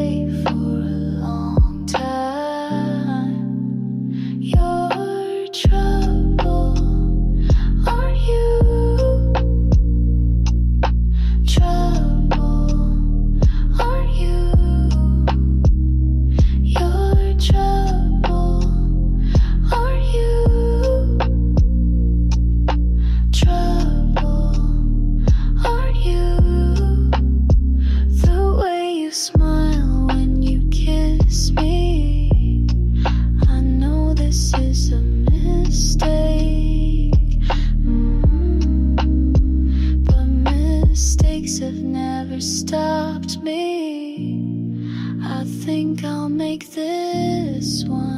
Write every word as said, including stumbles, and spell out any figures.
stay for a long time. You're trouble, aren't you? Trouble, aren't you? You're trouble, aren't you? Trouble, aren't you? The way you smile when you kiss me, I know this is a mistake. Mm, but mistakes have never stopped me. I think I'll make this one